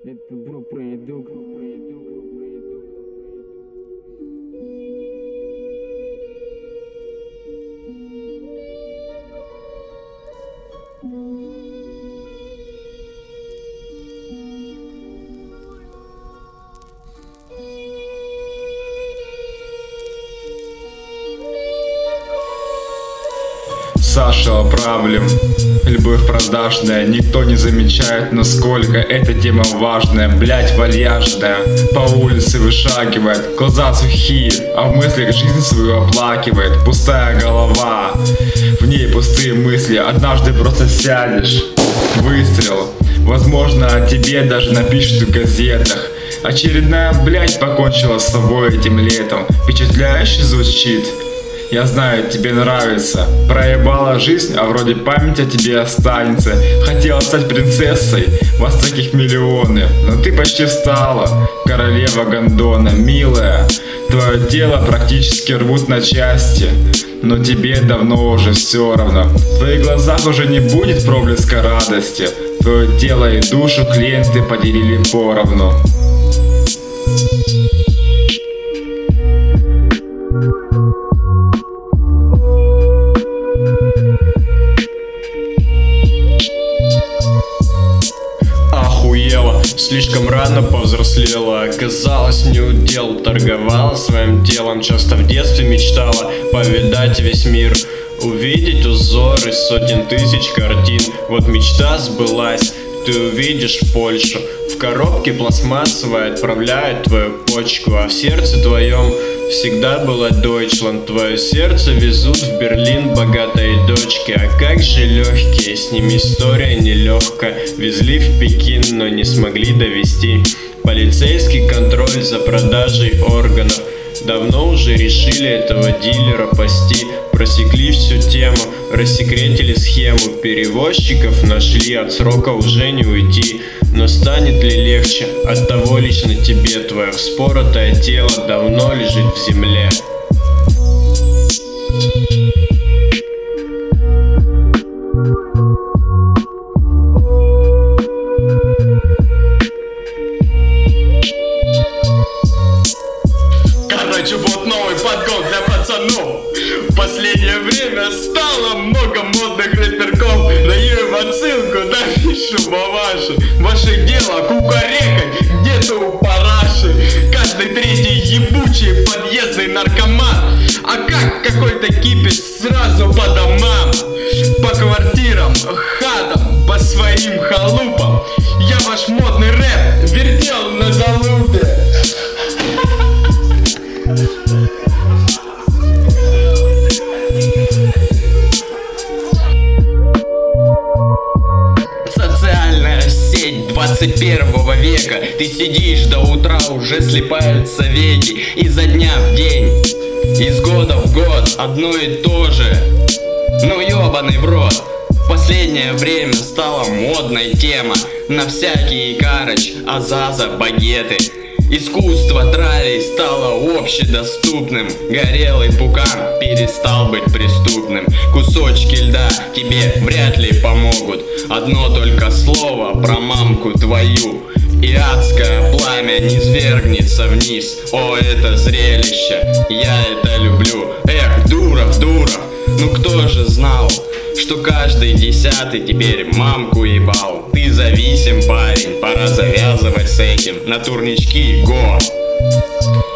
Это бро продукт. Саша оправлен, любовь продажная, никто не замечает, насколько эта тема важная. Блять, вальяжная, по улице вышагивает, глаза сухие, а в мыслях жизнь свою оплакивает. Пустая голова, в ней пустые мысли, однажды просто сядешь. Выстрел, возможно, о тебе даже напишут в газетах. Очередная блять покончила с собой этим летом. Впечатляюще звучит. Я знаю, тебе нравится. Проебала жизнь, а вроде память о тебе останется. Хотела стать принцессой, вас таких миллионы, но ты почти стала королева гондона. Милая, твое тело практически рвут на части, но тебе давно уже все равно. В твоих глазах уже не будет проблеска радости. Твое тело и душу клиенты поделили поровну. Слишком рано повзрослела, оказалось не удел. Торговала своим телом, часто в детстве мечтала повидать весь мир, увидеть узоры сотен тысяч картин. Вот мечта сбылась, ты увидишь Польшу. В коробке пластмассовой отправляют твою почку, а в сердце твоем всегда была Deutschland. Твое сердце везут в Берлин богатые дочки. А как же легкие, с ними история нелегкая. Везли в Пекин, но не смогли довести. Полицейский контроль за продажей органов. Давно уже решили этого дилера пасти. Просекли всю тему, рассекретили схему. Перевозчиков нашли, от срока уже не уйти. Но станет ли легче? От того лично тебе твое вспоротое тело давно лежит в земле. Короче, вот новый подгон для пацанов. В последнее время стало много модных рэперков. Даю им отсылку, напишу мамаши. Ваше дело кукарекать где-то у параши. Каждый третий ебучий подъездный наркоман. А как какой-то кипиш сразу по домам, по квартирам, хатам, по своим халупам. Я ваш модный рэп вертел на залупе. Социальная сеть 21 века. Ты сидишь до утра, уже слипаются веки. Изо дня в день, из года в год одно и то же. Ну ёбаный в рот. В последнее время стала модной тема на всякие карыч, азаза, багеты. Искусство тралей стало общедоступным. Горелый пукан перестал быть преступным. Кусочки льда тебе вряд ли помогут. Одно только слово про мамку твою, и адское пламя низвергнется вниз. О, это зрелище, я это люблю. Эх, Дуров, Дуров, ну кто же знал, что каждый 10-й теперь мамку ебал. Ты зависим, парень, пора завязывать с этим. На турнички, го!